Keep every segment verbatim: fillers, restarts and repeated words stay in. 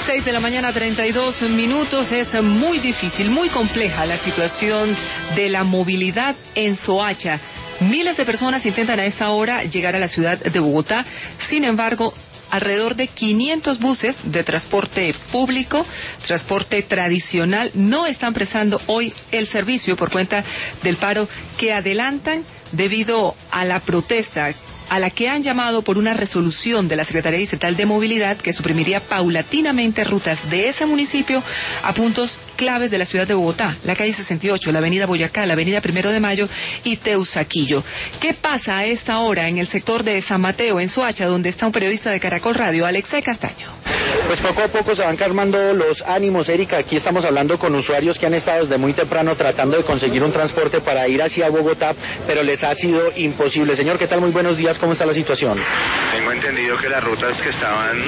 seis de la mañana, treinta y dos minutos. Es muy difícil, muy compleja la situación de la movilidad en Soacha. Miles de personas intentan a esta hora llegar a la ciudad de Bogotá. Sin embargo, alrededor de quinientos buses de transporte público, transporte tradicional, no están prestando hoy el servicio por cuenta del paro que adelantan debido a la protesta a la que han llamado por una resolución de la Secretaría Distrital de Movilidad que suprimiría paulatinamente rutas de ese municipio a puntos claves de la ciudad de Bogotá, la calle sesenta y ocho, la avenida Boyacá, la avenida Primero de Mayo y Teusaquillo. ¿Qué pasa a esta hora en el sector de San Mateo, en Soacha, donde está un periodista de Caracol Radio, Alexei Castaño? Pues poco a poco se van calmando los ánimos, Erika. Aquí estamos hablando con usuarios que han estado desde muy temprano tratando de conseguir un transporte para ir hacia Bogotá, pero les ha sido imposible. Señor, ¿qué tal? Muy buenos días. ¿Cómo está la situación? Tengo entendido que las rutas que estaban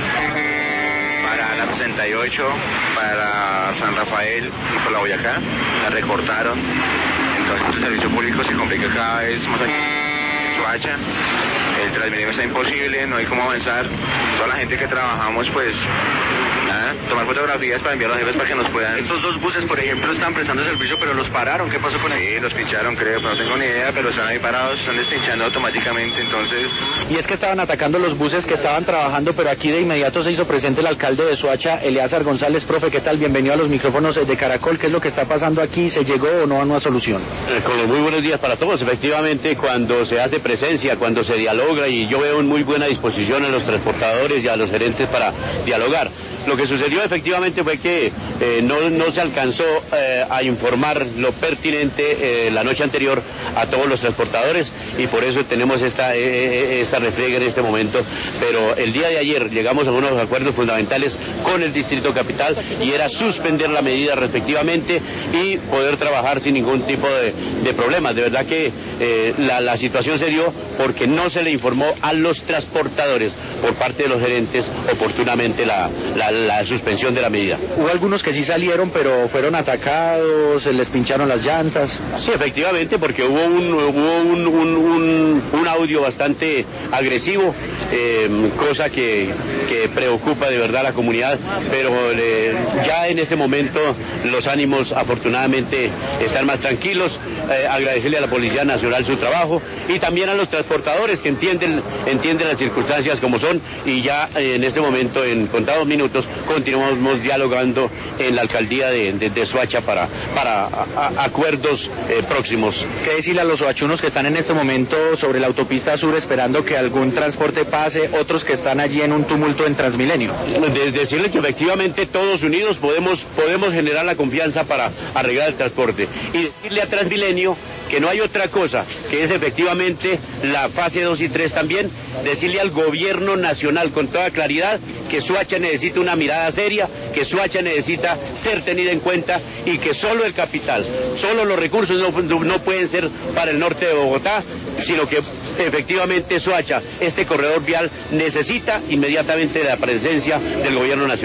para la sesenta y ocho, para San Rafael y por la Boyacá, las recortaron. Entonces el servicio público se complica cada vez más aquí en Soacha. El Transmilenio está imposible, no hay cómo avanzar. Toda la gente que trabajamos, pues, nada, tomar fotografías para enviar a los jefes para que nos puedan... Estos dos buses, por ejemplo, están prestando servicio, pero los pararon. ¿Qué pasó con ellos? Sí, los pincharon, creo, pero no tengo ni idea, pero están ahí parados, están despinchando automáticamente, entonces... Y es que estaban atacando los buses que estaban trabajando, pero aquí de inmediato se hizo presente el alcalde de Soacha, Eleazar González. Profe, ¿qué tal? Bienvenido a los micrófonos de Caracol. ¿Qué es lo que está pasando aquí? ¿Se llegó o no a una solución? Eh, con los muy buenos días para todos. Efectivamente, cuando se hace presencia, cuando se dialoga, y yo veo en muy buena disposición a los transportadores y a los gerentes para dialogar. Lo que sucedió efectivamente fue que eh, no, no se alcanzó eh, a informar lo pertinente eh, la noche anterior a todos los transportadores y por eso tenemos esta, eh, esta refriega en este momento. Pero el día de ayer llegamos a unos acuerdos fundamentales con el Distrito Capital y era suspender la medida respectivamente y poder trabajar sin ningún tipo de, de problemas. De verdad que eh, la, la situación se dio porque no se le informó a los transportadores por parte de los gerentes oportunamente la, la, la suspensión de la medida. Hubo algunos que sí salieron, pero fueron atacados, se les pincharon las llantas. Sí, efectivamente, porque hubo un, hubo un, un, un, un audio bastante agresivo, eh, cosa que, que preocupa de verdad a la comunidad, pero eh, ya en este momento los ánimos afortunadamente están más tranquilos. Eh, agradecerle a la Policía Nacional su trabajo y también a los transportadores que entienden, entienden las circunstancias como son y ya eh, en este momento, en contados minutos, continuamos dialogando en la alcaldía de, de, de Soacha para, para a, a, acuerdos eh, próximos. ¿Qué decirle a los soachunos que están en este momento sobre la autopista sur esperando que algún transporte pase, otros que están allí en un tumulto en Transmilenio? De, decirles que efectivamente todos unidos podemos, podemos generar la confianza para arreglar el transporte y decirle a Transmilenio que no hay otra cosa, que es efectivamente la fase dos y tres también, decirle al gobierno nacional con toda claridad que Soacha necesita una mirada seria, que Soacha necesita ser tenida en cuenta y que solo el capital, solo los recursos no, no pueden ser para el norte de Bogotá, sino que efectivamente Soacha, este corredor vial, necesita inmediatamente la presencia del gobierno nacional.